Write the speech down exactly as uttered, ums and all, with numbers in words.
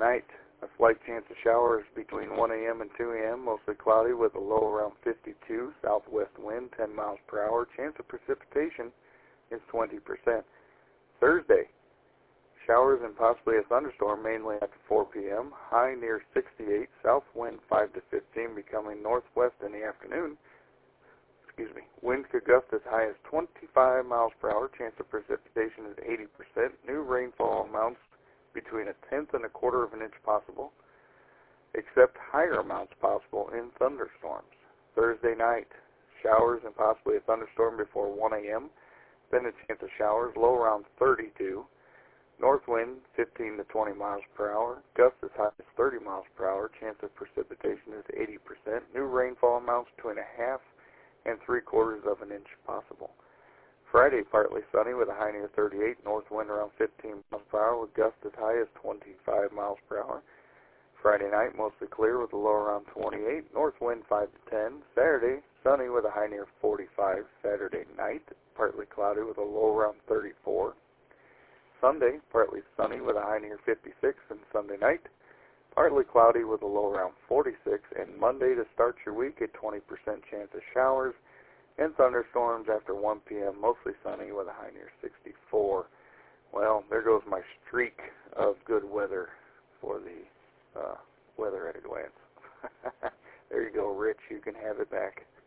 Tonight, a slight chance of showers between one A M and two A M, mostly cloudy with a low around fifty-two, southwest wind ten miles per hour. Chance of precipitation is twenty percent. Thursday, showers and possibly a thunderstorm mainly after four P M, high near sixty-eight, south wind five to fifteen, becoming northwest in the afternoon. Excuse me. Wind could gust as high as twenty-five miles per hour. Chance of precipitation is eighty percent. New rainfall amounts between a tenth and a quarter of an inch possible, except higher amounts possible in thunderstorms. Thursday night, showers and possibly a thunderstorm before one A M, then a chance of showers, low around thirty-two. North wind fifteen to twenty miles per hour, gusts as high as thirty miles per hour. Chance of precipitation is eighty percent. New rainfall amounts between a half and three quarters of an inch possible. Friday, partly sunny with a high near thirty-eight, north wind around fifteen miles per hour with gusts as high as twenty-five miles per hour. Friday night, mostly clear with a low around twenty-eight, north wind five to ten. Saturday, sunny with a high near forty-five. Saturday night, partly cloudy with a low around thirty-four. Sunday, partly sunny with a high near fifty-six, and Sunday night, partly cloudy with a low around forty-six. And Monday, to start your week, a twenty percent chance of showers and thunderstorms after one P M, mostly sunny with a high near sixty-four. Well, there goes my streak of good weather for the uh, weather at a glance. There you go, Rich. You can have it back.